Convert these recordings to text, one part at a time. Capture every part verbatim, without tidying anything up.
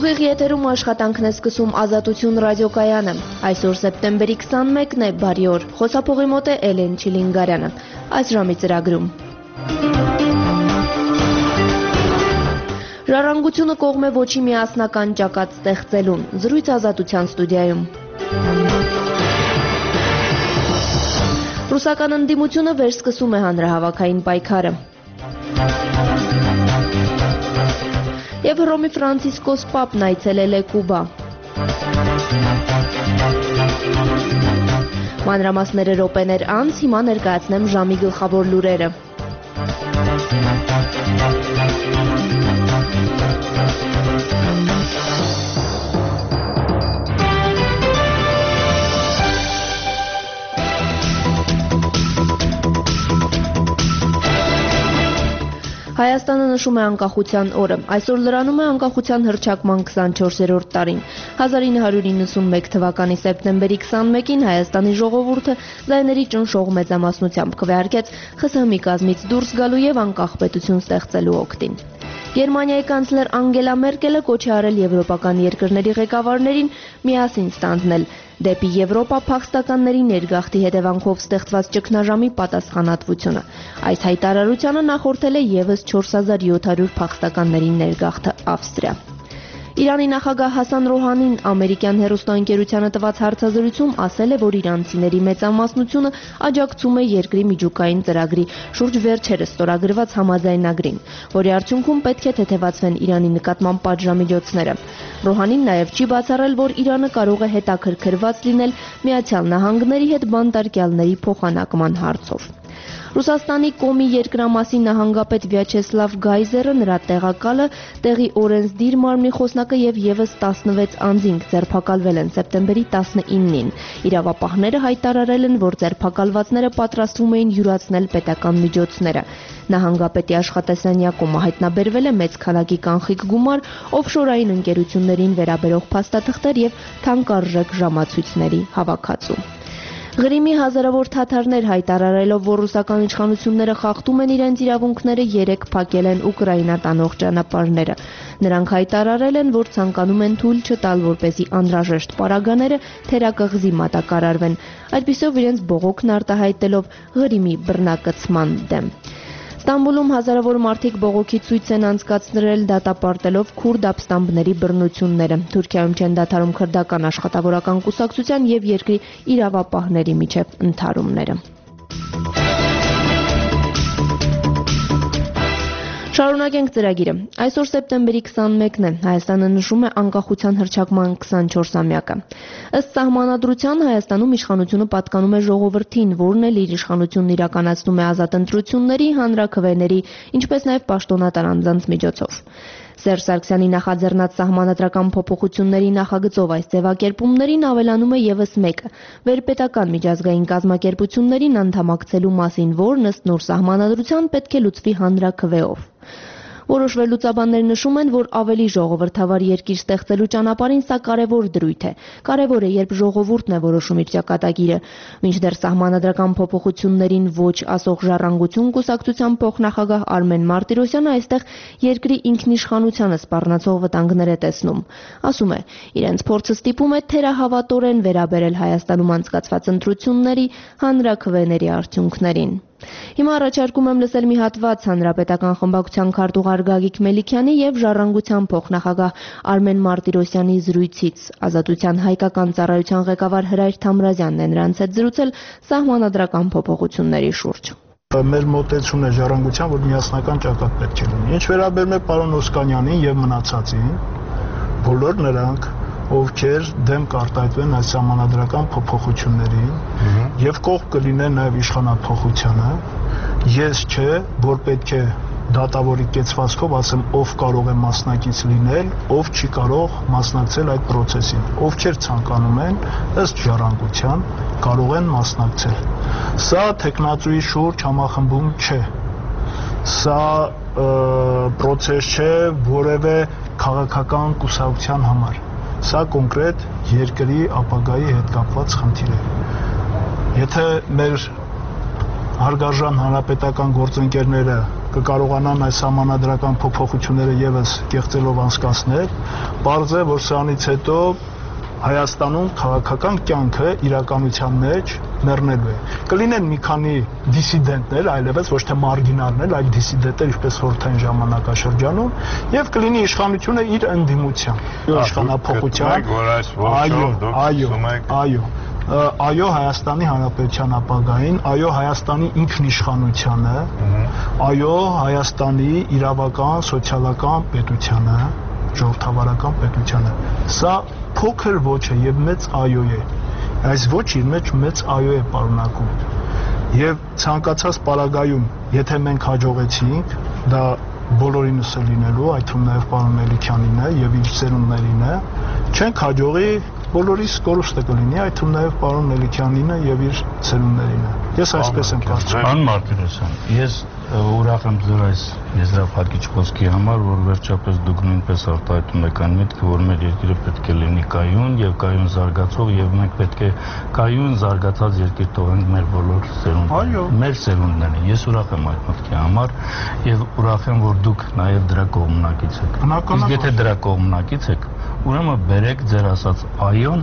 Ուղիղ եթերում աշխատանքն է սկսում Ազատություն ռադիոկայանը։ Այսօր սեպտեմբերի քսանմեկն է, բարի օր։ Խոսափողի մոտ է Էլեն Չիլինգարյանը։ Այս ժամի ծրագրում Ժառանգությունը կողմ է ոչի միասնական ճակատ ստեղծելուն, զրույց Ազատության ստուդիայում։ Ռուսական ընդդիմությունը վերսկսում է հանրահավաքային պայքարը։ Եվ Հռոմի Ֆրանցիսկոս Պապն այցելել է Կուբա։ Մանրամասները րոպեներ անց, հիմա ներկայացնեմ ժամի գլխավոր լուրերը։ Հայաստանը նշում է անկախության օրը։ Այսօր լրանում է անկախության հռչակման քսանչորսերորդ տարին։ հազար ինը հարյուր իննսունմեկ թվականի սեպտեմբերի քսանմեկին Հայաստանի ժողովուրդը ձայների ճնշող մեծամասնությամբ քվեարկեց ԽՍՀՄ-ի կազմից դուրս գալու եւ անկախ պետություն ստեղծելու օգտին։ Գերմանիայի կանցլեր Անգելա Մերկելը կոչ է արել եվրոպական երկրների ղեկավարներին միասին ստանձնել դեպի Եվրոպա փախստականների ներգաղթի հետևանքով ստեղծված ճգնաժամի պատասխանատվությունը։ Այս հայտարարությանը նախորդել է եւս չորս հազար յոթ հարյուր փախստականների ներգաղթը Ավստրիա։ Իրանի նախագահ Հասան Ռոհանին ամերիկյան հեռուստաընկերությանը տված հարցազրույցում ասել է, որ իրանցիների մեծամասնությունը աջակցում է երկրի միջուկային ծրագրի շուրջ վերջերս ստորագրված համաձայնագրին, որի արդյունքում պետք է թեթևացվեն Իրանի նկատմամբ պատժամիջոցները։ Ռոհանին նաև չի բացառել, որ Իրանը կարող է հետաքրքրված լինել Միացյալ Նահանգների հետ բանտարկյալների փոխանակման հարցով։ Ռուսաստանի Կոմի երկրամասի նահանգապետ Վյաչեսլավ Գայզերը, նրա տեղակալը, տեղի օրենսդիր մարմնի խոսնակը եւ եւս տասնվեց անձինք ձերբակալվել են սեպտեմբերի տասնինին։ Իրավապահները հայտարարել են, որ ձերբակալվածները պատրաստվում էին յուրացնել պետական միջոցները։ Նահանգապետի աշխատասենյակում հայտնաբերվել է մեծ քանակի կանխիկ գումար, օֆշորային ընկերություններին վերաբերող փաստաթղթեր եւ թանկարժեք ժամացույցների հավաքածու։ Ղրիմի հազարավոր թաթարներ հայտարարելով, որ ռուսական իշխանությունները խախտում են իրենց իրավունքները, երեք փակել են Ուկրաինա տանող ճանապարհները։ Նրանք հայտարարել են, որ ցանկանում են թույլ չտալ, որպեսզի անհրաժեշտ պարագաները թերակղզի մատակարարվեն, այդպիսով իրենց բողոքն արտահայտելով Ղրիմի բռնակցման դեմ։ Ստամբուլում հազարավոր մարդիկ բողոքի ցույց են անցկացրել դատապարտելով քուրդ ապստամբների բռնությունները։ Թուրքիայում չեն դադարում քրդական աշխատավորական կուսակցության եւ երկրի իրավապահների միջև ընդհարումները։ Շարունակենք ծրագիրը։ Այսօր սեպտեմբերի քսանմեկն է, Հայաստանը նշում է անկախության հռչակման քսանչորսամյակը։ Ըստ սահմանադրության Հայաստանում իշխանությունը պատկանում է ժողովրդին, որն էլ իր իշխանությունն իրականացնում է ազատ ընտրությունների, հանրաքվեների, ինչպես նաև պաշտոնատար անձանց միջոցով։ Սերժ Սարգսյանի նախաձեռնած սահմանադրական փոփոխությունների նախագծով այս ձևակերպումներին ավելանում է եւս մեկը՝ վերպետական միջազգային կազմակերպություններին անդամակցելու մասին, որն ըստ նոր սահմանադրության պետք է լուծվի հանրաքվեով։ Որոշ վերլուծաբաններ նշում են, որ ավելի ժողովրդավար երկիր ստեղծելու ճանապարհին սա կարևոր դրույթ է։ Կարևոր է, երբ ժողովուրդն է որոշում իր ճակատագիրը։ Մինչդեռ սահմանադրական փոփոխություններին ոչ ասող Ժառանգություն կուսակցության փոխնախագահ Արմեն Մարտիրոսյանը այստեղ երկրի ինքնիշխանությանը սպառնացող վտանգներ է տեսնում։ Ասում է, իրենց փորձը ստիպում է թերահավատորեն վերաբերել Հայաստանում անցկացված ընտրությունների, հանրաքվեների արդյունքներին։ Հիմա առաջարկում եմ լսել մի հատված հանրապետական խմբակցության քարտուղար Գագիկ Մելիքյանի եւ Ժառանգության փոխնախագահ Արմեն Մարտիրոսյանի զրույցից։ Ազատության հայկական ծառայության ղեկավար Հրայր Թամրազյանն է նրանց հետ զրուցել սահմանադրական փոփոխությունների շուրջ։ Մեր մոտեցումն է Ժառանգության, որ միասնական ճակատ պետք է լինի։ Ինչ վերաբերում է պարոն Օսկանյանին եւ մնացածին, բոլոր նրանք ովքեր դեմ կարտահայտվեն այս սահմանադրական փոփոխություններին եւ կողմ կլինեն նաեւ իշխանափոխությանը, ես չէ, որ պետք է դատավորի կեցվածքով ասեմ ով կարող է մասնակից լինել, ով չի կարող մասնակցել այդ process-ին։ Ովքեր ցանկանում են, ըստ Ժառանգության, կարող են մասնակցել։ Սա տեխնացուի շուրջ համախմբում չէ։ Սա process չէ որևէ քաղաքական կուսակցության համար։ Սա կոնկրետ երկրի ապագայի հետ կապված խնդիր է։ Եթե մեր հարգարժան հանրապետական գործընկերները կկարողանան այս համանadrական փոփոխությունները եւս կեղծելով անցկացնել, բարձ է, որ սրանից հետո Հայաստանում քաղաքական կյանքը իրականության մեջ մեռնելու է։ Կլինեն մի քանի դիսիդենտներ, այլևս ոչ թե մարգինալներ, այլ դիսիդենտներ, ինչպես խորհրդային ժամանակաշրջանում, եւ կլինի իշխանությունը իր ընդդիմությամբ, իշխանափոխությամբ։ Այո, այո, այո։ Այո Հայաստանի Հանրապետության ապագային, այո Հայաստանի ինքնիշխանությանը, այո Հայաստանի իրավական, սոցիալական պետությանը, ժողովրդավարական պետությանը։ Սա փոքր ոչ է եւ մեծ այո է։ Այս ոչ իր մեջ մեծ այո է պարունակում։ Եվ ցանկացած պարագայում, եթե մենք հաջողեցինք, դա բոլորինս է լինելու, այդ թվում նաեւ պարոն Մելիքյանին է եւ իր ծերուններին է, չենք հաջողի բոլորիս կորուստը կլինի, այդ թվում նաեւ պարոն Մելիքյանին է եւ իր ծերուններին է։ Ես այսպես եմ կարծում։ Պարոն Մարտիրոսյան, ես ուրախ եմ ձեր այս եզրափակիչ խոսքի համար, որ վերջապես դուք նույնպես արտահայտում եք այն միտքը, որ մեր երկիրը պետք է լինի կայուն եւ կայուն զարգացող եւ մենք պետք է կայուն զարգացած երկիր տողենք մեր բոլոր սերունդներին, մեր սերունդներին։ Ես ուրախ եմ այդ մտքի համար եւ ուրախ եմ, որ դուք նաեւ դրա կողմնակից եք։ Իսկ եթե դրա կողմնակից եք, ուրեմն բերեք ձեր ասած այոն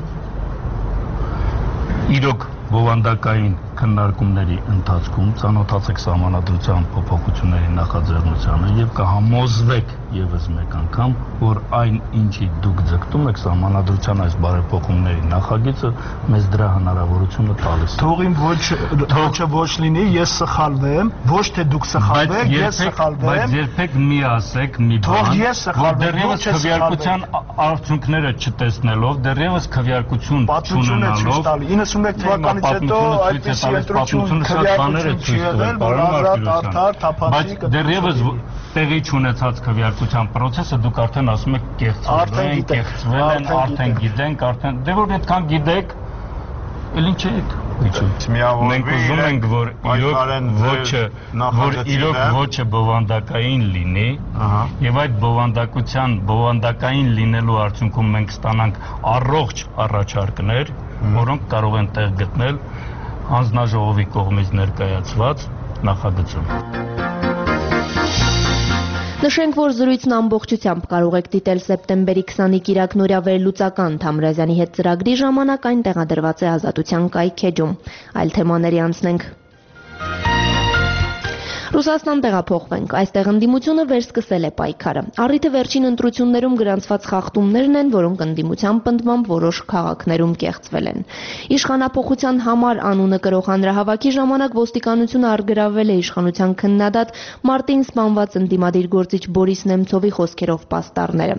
իրոք բովանդակային քննարկումների ընթացքում ծանոթացեք սահմանադրության փոփոխությունների նախաձեռնությանը եւ կհամոզվեք եւս մեկ անգամ, որ այն ինչի դուք ձգտում եք սահմանադրության այս բարեփոխումների նախագիծը մեզ դրա հնարավորությունը տալիս է։ Թող իմ ոչ ոչը ոչ լինի, ես սխալվեմ, ոչ թե դուք սխալվեք, ես սխալվեմ։ Բայց երբեք մի ասեք, մի բան, որ դեռևս քվեարկության արդյունքները չտեսնելով, դեռևս քվեարկություն չունենալով իննսունմեկ թվականից հետո այդպիսի ընտրություն քվեարկություն չի եղել, որ ազատ արդար թափանցիկ։ Բայց դեռևս տեղի չունեցած քվեարկության process-ը դուք արդեն ասում եք կեղծվել են, կեղծվել են, արդեն գիտենք, արդեն դե որ այդքան գիտեք, էլ ինչ եք։ Մենք ուզում ենք, որ իրոք ոչը, որ իրոք ոչը բովանդակային լինի, եւ այդ բովանդակության, բովանդակային լինելու արդյունքում մենք ստանանք առողջ առաջարկներ, որոնք կարող են տեղ գտնել հանձնաժողովի կողմից ներկայացված նախագծում։ Նշենք, որ զրույցն ամբողջությամբ կարող եք դիտել սեպտեմբերի քսանի կիրակնօրյա վերլուծական Թամրազյանի հետ ծրագրի ժամանակ, այն տեղադրված է Ազատության կայքեջում։ Այլ թեմաների անցնենք։ Ռուսաստան տեղափոխվենք, այստեղ ընդդիմությունը վերսկսել է պայքարը։ Առիթը վերջին ընտրություններում գրանցված խախտումներն են, որոնք ընդդիմության պնդմամբ որոշ քաղաքներում կեղծվել են։ Իշխանափոխության համար անունը կրող հանրահավաքի ժամանակ ոստիկանությունը առգրավվել է իշխանության քննադատ մարտին սպանված ընդդիմադիր գործիչ Բորիս Նեմցովի խոսքերով պաստառները։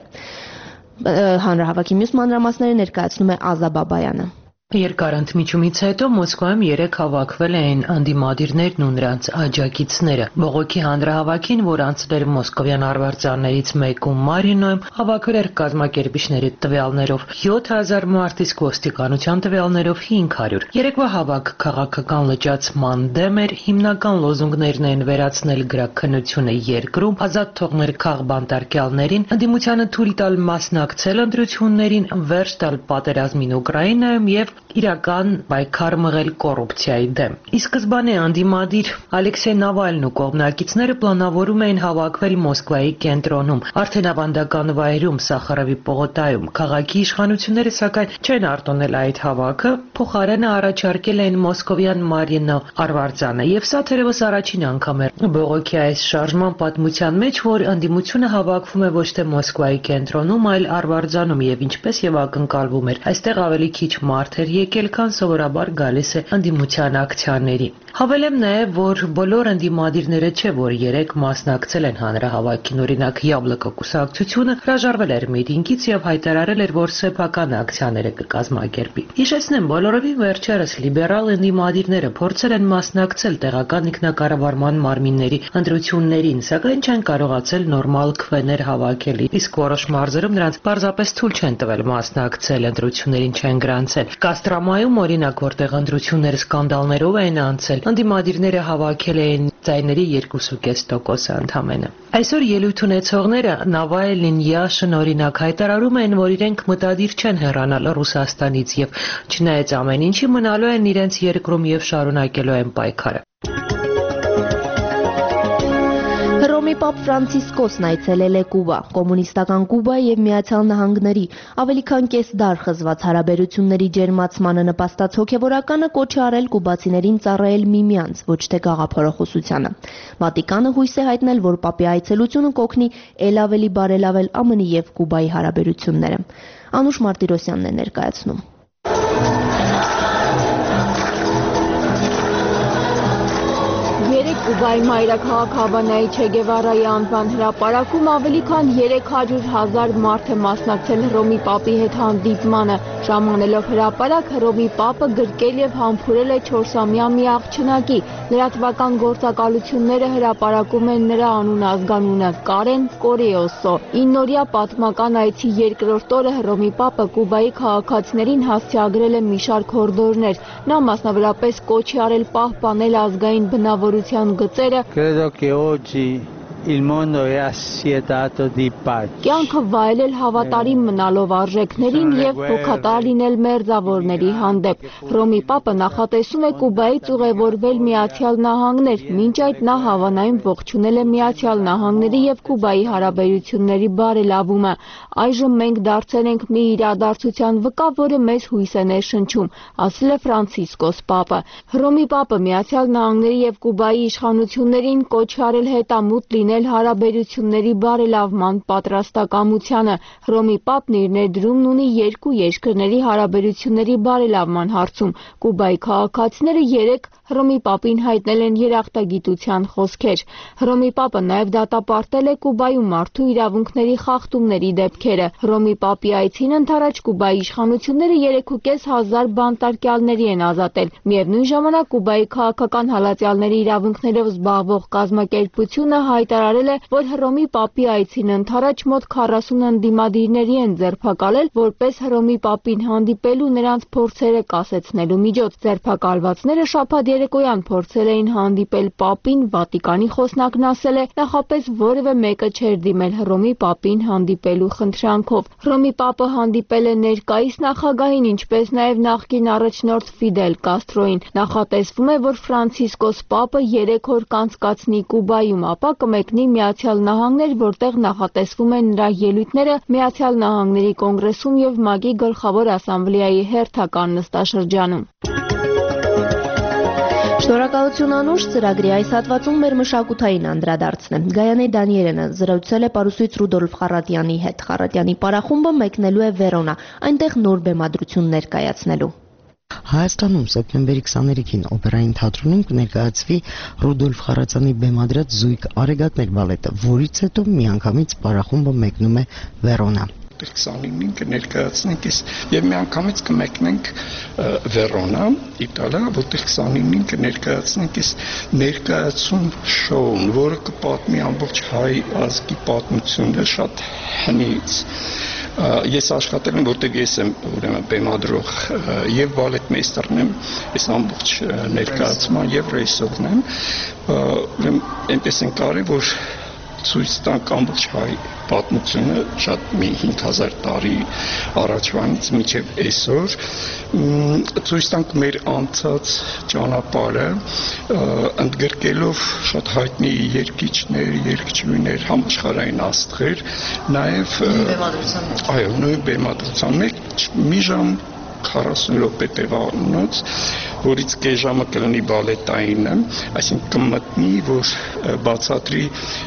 Հանրահավաքի մյուս մանրամասները ներկայացնում է Ազա Բաբայանը։ Երկար ընդմիջումից հետո Մոսկվայում երեք հավաքվել էին անդիմադիրներն ու նրանց աջակիցները։ Բողոքի հանրահավաքին, որ անցել մոսկովյան արվարձաններից մեկում Մարինոյում, հավաքվել էր կազմակերպիչների տվյալներով յոթ հազար մարդ, իսկ ոստիկանության տվյալներով հինգ հարյուր։ Երեկվա հավաք քաղաքական լճացման դեմ էր, հիմնական լոզունգներն են վերացնել գրաքննությունը երկրում, ազատ թողնել քաղբանտարկյալներին, ընդդիմությանը թույլ տալ մասնակցել ընտրություններին, վերջ տալ պատերազմին Ուկրաինայում եւ իրական պայքար մղել կոռուպցիայի դեմ։ Ի սկզբանե անդիմադիր Ալեքսեյ Նավալնն ու կողմնակիցները պլանավորում էին հավաքվել Մոսկվայի կենտրոնում, արդեն ավանդական վայրում Սախարովի պողոտայում։ Քաղաքի իշխանությունները սակայն չեն արտոնել այդ հավաքը, փոխարենը առաջարկել էին մոսկովյան Մարինո արվարձանը, եւ սա թերևս առաջին անգամ է բողոքի այս շարժման պատմության մեջ, որ անդիմությունը հավաքվում է ոչ թե Մոսկվայի կենտրոնում, այլ արվարձանում, եւ ինչպես եւ ակնկալվում էր, այստեղ ավելի քիչ մարդ էր եկել, քան սովորաբար գալիս է ընդդիմության ակցիաների։ Հավելեմ նաև, որ բոլոր ընդդիմադիրները չէ, որ երեք մասնակցել են հանրահավաքին, օրինակ Յաբլոկո կուսակցությունը հրաժարվել էր միտինգից եւ հայտարարել էր, որ սեփական ակցիաները կկազմակերպի։ Հիշեցնեմ, բոլորովին վերջերս լիբերալ ընդդիմադիրները փորձել են մասնակցել տեղական ինքնակառավարման մարմինների ընտրություններին, սակայն չեն կարողացել նորմալ քվեներ հավաքել, իսկ որոշ մարզերում նրանց պարզապես թույլ չեն տվել մասնակցել, ընտրություններին չեն գրանցել։ Կաստրամայում, օրինակ, որտեղ ընտրությունները սկանդալներով են անցել, ընդդիմադիրները հավաքել էին ձայների երկու կես տոկոս ընդամենը։ Այսօր ելույթ ունեցողները Նավալնին, Յաշին օրինակ հայտարարում են, որ իրենք մտադիր չեն հեռանալ Ռուսաստանից եւ չնայած ամեն ինչի մնալու են իրենց երկրում եւ շարունակելու են պայքարը։ Պապ Ֆրանցիսկոսն այցելել է Կուբա, կոմունիստական Կուբայի և Միացյալ Նահանգների ավելի քան կես դար խզված հարաբերությունների ջերմացմանը նպաստած հոգևորականը կոչ է արել կուբացիներին ծառայել միմյանց, ոչ թե գաղափարախոսությանը։ Վատիկանը հույս է հայտնել, որ Պապի այցելությունը կօգնի էլ ավելի բարելավել ԱՄՆ-ի և Կուբայի հարաբերությունները։ Անուշ Մարտիրոսյանն է ներկայացնում։ Կուբայի մայրաքաղաք Հավանայի Չէ Գևարայի անվան հրապարակում ավելի քան երեք հարյուր հազար մարդ է մասնակցել Հռոմի Պապի հետ հանդիպմանը։ Ժամանելով հրապարակ, Հռոմի Պապը գրկել և համբուրել է չորսամյա մի աղջնակի։ Լրատվական գործակալությունները հրապարակում են նրա անուն-ազգանունը՝ Կարեն Կորեոսո։ իննօրյա պատմական այցի երկրորդ օրը Հռոմի Պապը Կուբայի քաղաքացիներին հասցեագրել է մի շարք հորդորներ։ Նա մասնավորապես կոչ է արել պահպանել ազգային բնավորության գծերը, Credo che oggi il mondo è assetato di pace. Կյանքը վայելել հավատարիմ մնալով արժեքներին և հոգատար լինել մերձավորների հանդեպ։ Հռոմի Պապը նախատեսում է Կուբայից ուղևորվել Միացյալ Նահանգներ, մինչ այդ նա Հավանայում ողջունել է Միացյալ Նահանգների և Կուբայի հարաբերությունների բարելավումը։ Այժմ մենք դարձել ենք մի իրադարձության վկա, որը մեզ հույս է ներշնչում, ասել է Ֆրանցիսկոս Պապը։ Հռոմի Պապը Միացյալ Նահանգների և Կուբայի իշխանություններին կոչ է արել հետամուտ լինել հարաբերությունների բարելավման պատրաստակամությանը։ Հռոմի Պապն իր ներդրումն ունի երկու երկրների հարաբերությունների բարելավման հարցում։ Կուբայի քաղաքացիները երեկ Հռոմի Պապին հայտնել են երախտագիտության խոսքեր։ Հռոմի Պապը նաև դատապարտել է Կուբայում մարդու իրավունքների խախտումների դեպքերը։ Հռոմի Պապի այցին ընդառաջ Կուբայի իշխանությունները երեքուկես հազար բանտարկյալների են ազատել։ Միևնույն ժամանակ Կուբայի քաղաքական հալածյալների իրավունքներով զբաղվող կազմակերպությունը հայտարարել է, որ Հռոմի Պապի այցին ընդառաջ մոտ քառասուն ընդդիմադիրների են ձերբակալել, որպես Հռոմի Պապին հանդիպելու նրանց փորձերը կասեցնելու միջոց։ Ձերբակալվածները շաբաթ երեկոյան փորձել էին հանդիպել Պապին, Վատիկանի խոսնակն ասել է, նախապես որևէ մեկը չէր դիմել Հռոմի Պապին հանդիպելու խնդրանքով։ Հռոմի Պապը հանդիպել է ներկայիս նախագահին, ինչպես նաև նախկին առաջնորդ Ֆիդել Կաստրոին։ Նախատեսվում է, որ Ֆրանցիսկոս Պապը երեք օր կանցկացնի Կուբայում, ապա կմեկնի Միացյալ Նահանգներ, որտեղ նախատեսվում են նրա ելույթները Միացյալ Նահանգների կոնգրեսում և ՄԱԿ-ի գլխավոր ասամբլեայի հերթական նստաշրջանում։ Շնորհակալություն Անուշ, ծրագրի այս հատվածում մեր մշակութային անդրադարձն է։ Գայանե Դանիելյանը զրուցել է պարուսույց Ռուդոլֆ Խառատյանի հետ։ Խառատյանի պարախումբը մեկնելու է Վերոնա, այնտեղ նոր բեմադրություն ներկայացնելու։ Հայաստանում սեպտեմբերի քսաներեքին օպերային թատրոնում կներկայացվի Ռուդոլֆ Խառատյանի բեմադրած զույգ Արեգակներ բալետը, որից հետո միանգամից պարախումբը մեկնում է Վերոնա։ քսանինին կներկայացնենք եւ միանգամից կմեկնենք Վերոնա, Իտալիա, որտեղ քսանինին կներկայացնենք ներկայացում շոուն, որը կպատմի ամբողջ հայ ազգի պատմությունը շատ հնից։ Ես աշխատել եմ, որտեղ ես եմ ուրեմն բեմադրող եւ բալետմեյստերն եմ, ես ամբողջ ներկայացման եւ ռեժիսորն եմ, ուրեմն այնպես են կարել, որ ցույց տանք ամբողջ հայ պատմությունը շատ մի հինգ հազար տարի առաջվանից մինչև այսօր, ցույց տանք մեր անցած ճանապարհը, ընդգրկելով շատ հայտնի երգիչներ, երգչուհիներ, համաշխարհային աստղեր, նաև այո, նույն բեմադրության մեջ մի ժամ քառասուն րոպե տևանոց, որից կես ժամը կլինի բալետայինը, այսինքն կմտնի, որ բացատրի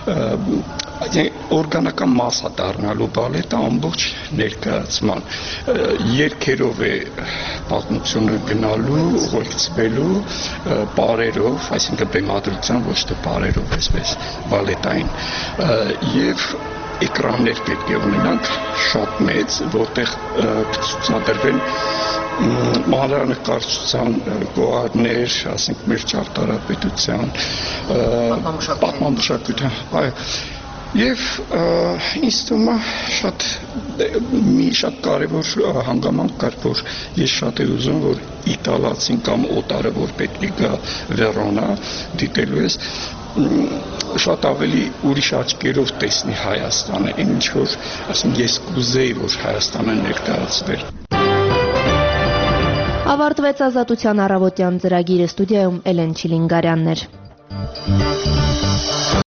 օրգանական մասա դառնալու բալետը ամբողջ ներկայացման երգերով է պատմությունը գնալու, ուղեկցվելու պարերով, այսինքն բեմադրության ոչ թե պարերով, այսպես բալետային եւ էկրաններ պետք է ունենանք շատ մեծ, որտեղ կցուցադրվեն մանրանկարչության գոհարներ, ասենք մեր ճարտարապետության, պատմամշակութային, այո, եւ ինձ թվում է շատ մի շատ կարևոր հանգամանք կար, որ ես շատ եմ ուզում, որ իտալացին կամ օտարը, որ պետք է գա Վերոնա դիտելու ես, շատ ավելի ուրիշ աչքերով տեսնի Հայաստանը, ինչ որ, ասենք, ես կուզեի, որ Հայաստանը ներկայացվեր։ Ավարտվեց Ազատության առավոտյան ծրագիրը, ստուդիայում Էլեն Չիլինգարյանն էր։